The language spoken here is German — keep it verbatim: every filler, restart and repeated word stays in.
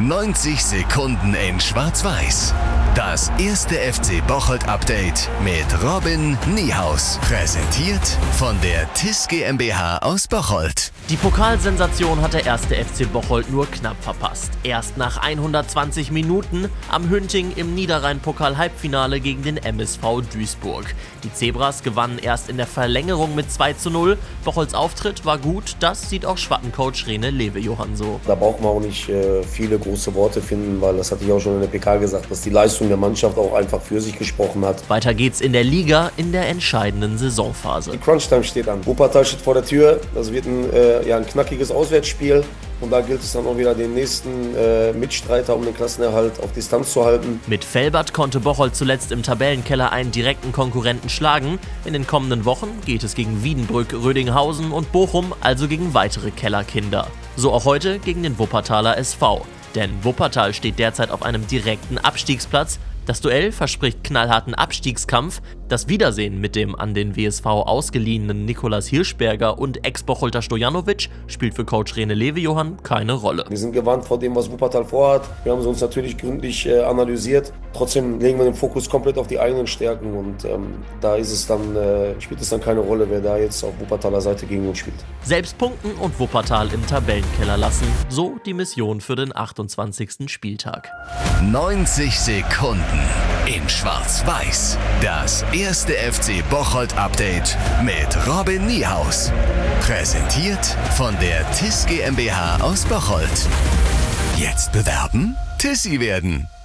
neunzig Sekunden in Schwarz-Weiß. Das erste F C Bocholt-Update mit Robin Niehaus. Präsentiert von der T I S GmbH aus Bocholt. Die Pokalsensation hat der erste F C Bocholt nur knapp verpasst. Erst nach hundertzwanzig Minuten am Hünting im Niederrhein-Pokal-Halbfinale gegen den M S V Duisburg. Die Zebras gewannen erst in der Verlängerung mit zwei zu null. Bocholts Auftritt war gut, das sieht auch Schwattencoach Rene Lewe-Johann so. Da braucht man auch nicht äh, viele große Worte finden, weil das hatte ich auch schon in der P K gesagt, dass die Leistung der Mannschaft auch einfach für sich gesprochen hat. Weiter geht's in der Liga in der entscheidenden Saisonphase. Die Crunchtime steht an. Wuppertal steht vor der Tür. Das wird ein, äh, ja, ein knackiges Auswärtsspiel. Und da gilt es dann auch wieder, den nächsten äh, Mitstreiter um den Klassenerhalt auf Distanz zu halten. Mit Velbert konnte Bocholt zuletzt im Tabellenkeller einen direkten Konkurrenten schlagen. In den kommenden Wochen geht es gegen Wiedenbrück, Rödinghausen und Bochum, also gegen weitere Kellerkinder. So auch heute gegen den Wuppertaler S V. Denn Wuppertal steht derzeit auf einem direkten Abstiegsplatz. Das Duell verspricht knallharten Abstiegskampf. Das Wiedersehen mit dem an den W S V ausgeliehenen Nikolaus Hirschberger und Ex-Bocholter Stojanovic spielt für Coach Rene Lewe-Johann keine Rolle. Wir sind gewarnt vor dem, was Wuppertal vorhat. Wir haben es uns natürlich gründlich äh, analysiert. Trotzdem legen wir den Fokus komplett auf die eigenen Stärken und ähm, da ist es dann, äh, spielt es dann keine Rolle, wer da jetzt auf Wuppertaler Seite gegen uns spielt. Selbst punkten und Wuppertal im Tabellenkeller lassen. So die Mission für den achtundzwanzigsten Spieltag. neunzig Sekunden in Schwarz-Weiß. Das erste F C Bocholt-Update mit Robin Niehaus. Präsentiert von der T I S GmbH aus Bocholt. Jetzt bewerben, Tissi werden.